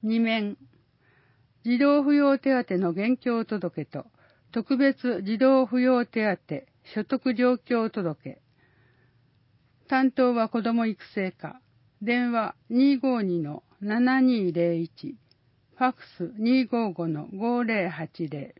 2面、児童扶養手当の現況届と、特別児童扶養手当所得状況届。担当は子ども育成課。電話252-7201。ファックス255-5080。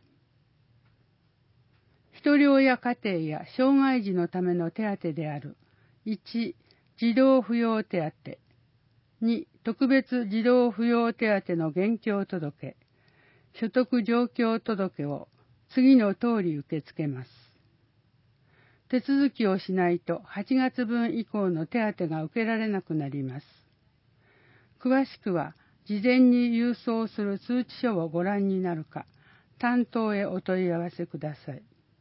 一人親家庭や障害児のための手当である。1、児童扶養手当。2、特別児童扶養手当の現況届。所得状況届を次の通り受け付けます。手続きをしないと8月分以降の手当が受けられなくなります。詳しくは事前に郵送する通知書をご覧になるか、担当へお問い合わせください。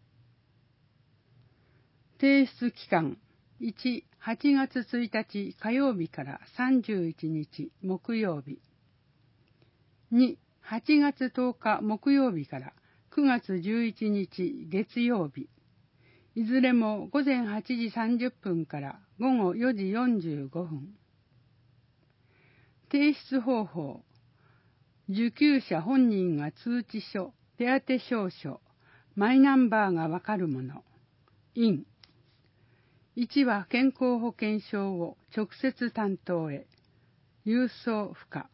提出期間1、8月1日火曜日から31日木曜日。2、8月10日木曜日から9月11日月曜日。いずれも午前8時30分から午後4時45分。提出方法。受給者本人が通知書、手当証書、マイナンバーがわかるもの。印。1は健康保険証を直接担当へ。郵送不可。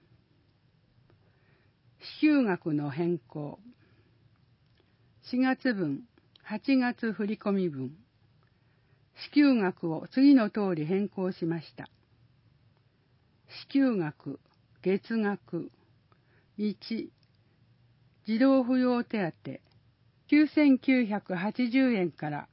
支給額の変更。4月分、8月振込分。支給額を次の通り変更しました。支給額、月額。1、児童扶養手当、9980円から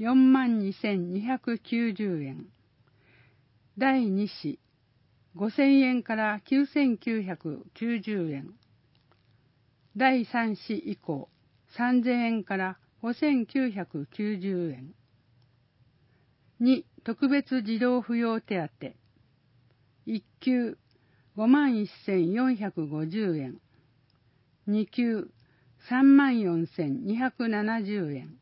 42,290円。第2子、5000円から9990円。第3子以降、3000円から5990円。2、特別児童扶養手当。1級、51,450円。2級、34,270円。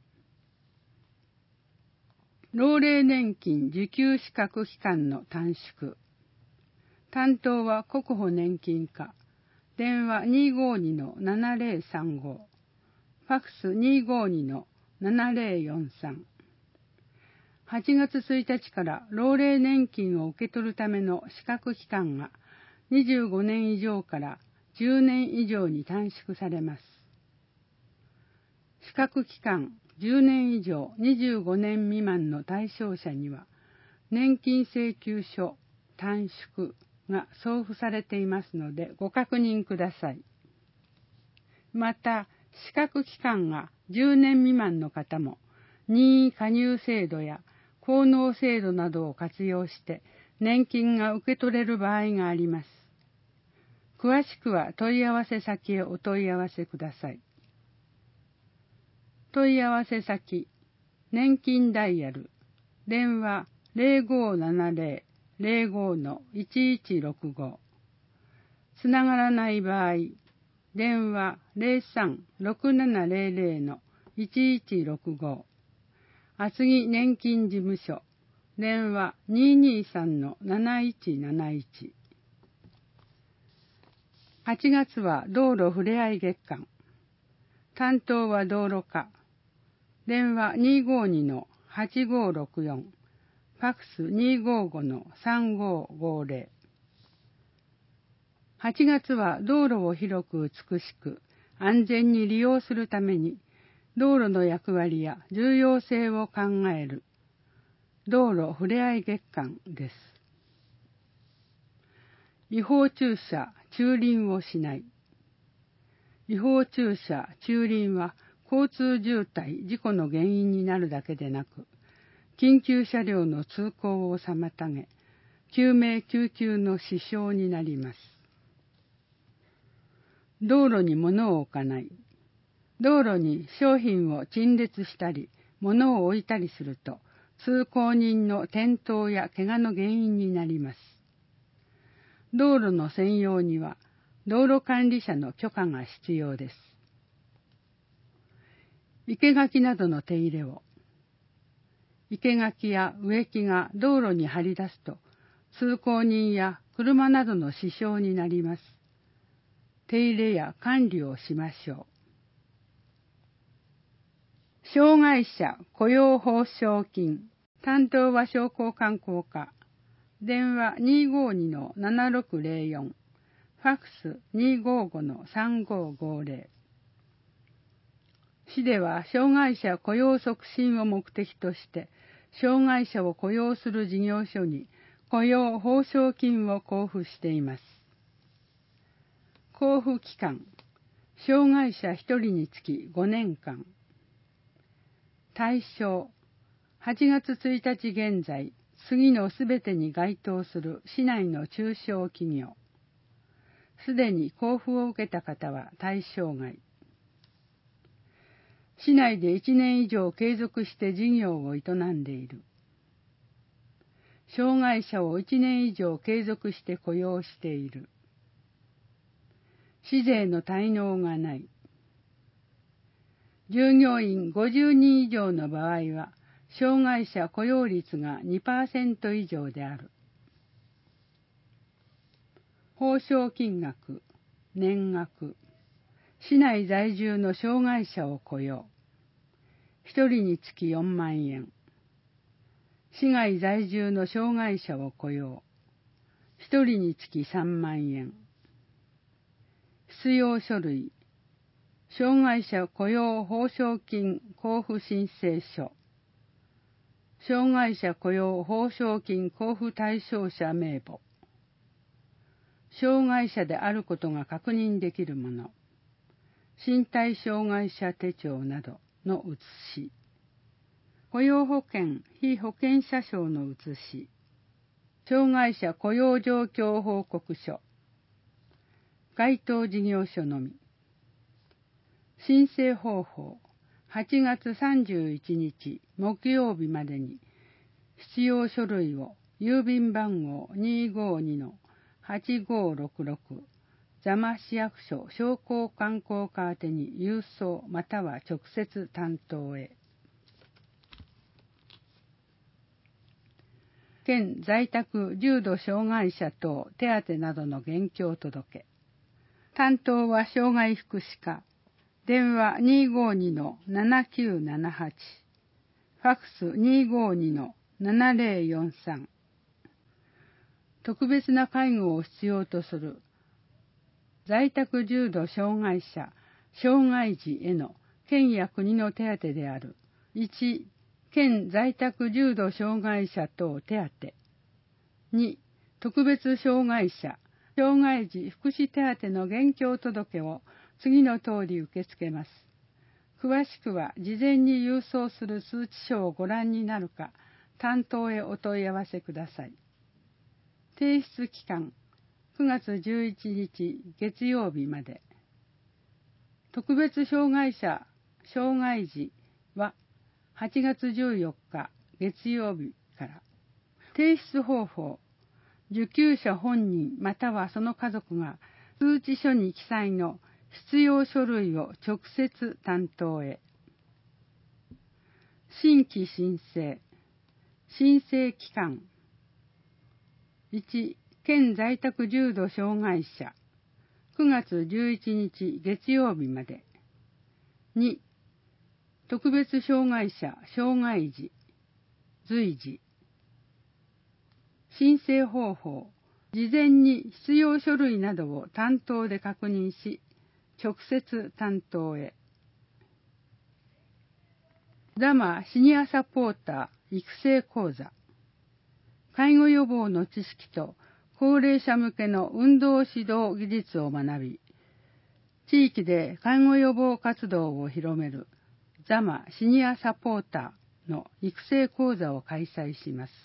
老齢年金受給資格期間の短縮。担当は国保年金課。電話252-7035。ファックス252-7043。8月1日から老齢年金を受け取るための資格期間が25年以上から10年以上に短縮されます。資格期間10年以上25年未満の対象者には年金請求書短縮が送付されていますのでご確認ください。また、資格期間が10年未満の方も任意加入制度や高納制度などを活用して年金が受け取れる場合があります。詳しくは問い合わせ先へお問い合わせください。問い合わせ先、年金ダイヤル、電話0570-05-1165。つながらない場合、電話03-6700-1165。厚木年金事務所、電話223-7171。8月は道路ふれあい月間。担当は道路課。電話252-8564。ファックス255-3550。8月は道路を広く美しく安全に利用するために道路の役割や重要性を考える道路ふれあい月間です。違法駐車、駐輪をしない。違法駐車、駐輪は交通渋滞、事故の原因になるだけでなく、緊急車両の通行を妨げ、救命救急の支障になります。道路に物を置かない。道路に商品を陳列したり、物を置いたりすると、通行人の転倒や怪我の原因になります。道路の占用には、道路管理者の許可が必要です。生垣などの手入れを。生垣や植木が道路に張り出すと、通行人や車などの支障になります。 手入れや管理をしましょう。障害者雇用報奨金、担当は商工観光課、電話 252-7604、ファックス 255-3550。市では障害者雇用促進を目的として、障害者を雇用する事業所に雇用報奨金を交付しています。交付期間、障害者1人につき5年間。対象、8月1日現在、次のすべてに該当する市内の中小企業。すでに交付を受けた方は対象外。市内で1年以上継続して事業を営んでいる。障害者を1年以上継続して雇用している。市税の滞納がない。従業員50人以上の場合は、障害者雇用率が 2% 以上である。報奨金額、年額。市内在住の障害者を雇用。1人につき4万円。市外在住の障害者を雇用。1人につき3万円。必要書類。障害者雇用報奨金交付申請書。障害者雇用報奨金交付対象者名簿。障害者であることが確認できるもの。身体障害者手帳などの写し。雇用保険被保険者証の写し。障害者雇用状況報告書。該当事業所のみ。申請方法、8月31日木曜日までに必要書類を郵便番号 252-8566 座間市役所商工観光課宛てに郵送または直接担当へ。県在宅重度障害者等手当などの現況届。担当は障害福祉課。電話 252-7978、ファックス 252-7043。特別な介護を必要とする在宅重度障害者、障害児への県や国の手当である。1、県在宅重度障害者等手当。2、特別障害者、障害児福祉手当の現況届を次の通り受け付けます。詳しくは事前に郵送する通知書をご覧になるか、担当へお問い合わせください。提出期間、9月11日月曜日まで。特別障害者、障害児は8月14日月曜日から。提出方法、受給者本人またはその家族が通知書に記載の必要書類を直接担当へ。新規申請。申請期間。1、県在宅重度障害者。9月11日月曜日まで。2、特別障害者、障害児。随時。申請方法。事前に必要書類などを担当で確認し、直接担当へ。座間シニアサポーター育成講座。介護予防の知識と高齢者向けの運動指導技術を学び、地域で介護予防活動を広める座間シニアサポーターの育成講座を開催します。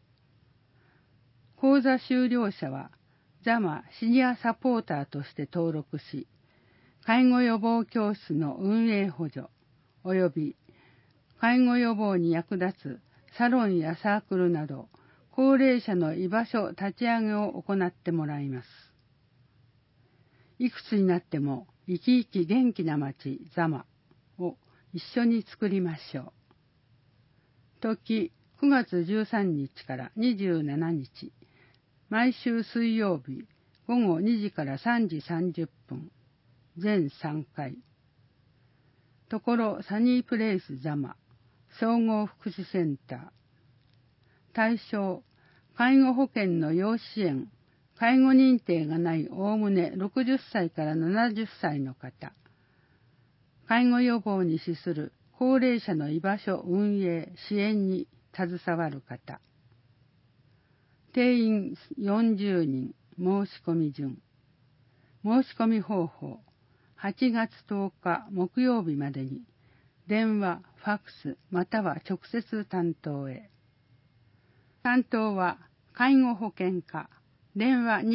講座修了者は座間シニアサポーターとして登録し、介護予防教室の運営補助及び介護予防に役立つサロンやサークルなど高齢者の居場所立ち上げを行ってもらいます。いくつになっても生き生き元気な町座間を一緒に作りましょう。時9月13日から27日、毎週水曜日午後2時から3時30分。 全3回。ところサニープレイス座間、総合福祉センター。対象、介護保険の要支援、介護認定がないおおむね60歳から70歳の方。介護予防に資する高齢者の居場所運営、支援に携わる方。定員40人、申し込み順。申し込み方法、8月10日木曜日までに、電話、ファックス、または直接担当へ。担当は、介護保険課、電話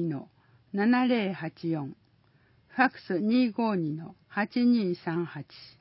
252-7084、ファックス252-8238。